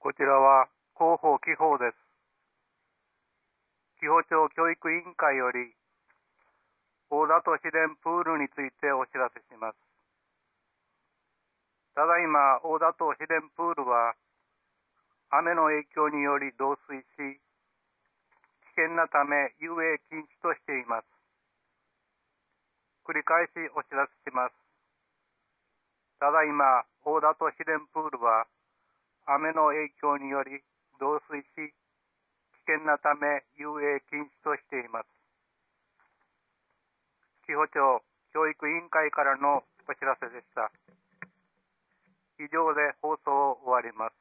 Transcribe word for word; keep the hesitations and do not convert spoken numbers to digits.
こちらは広報機法です。紀保町教育委員会より大田都市電プールについてお知らせします。ただいま大田都市電プールは雨の影響により増水し、危険なため遊泳禁止としています。繰り返しお知らせします。ただいま大田都市電プールは雨の影響により増水し、危険なため遊泳禁止としています。紀保町教育委員会からのお知らせでした。以上で放送を終わります。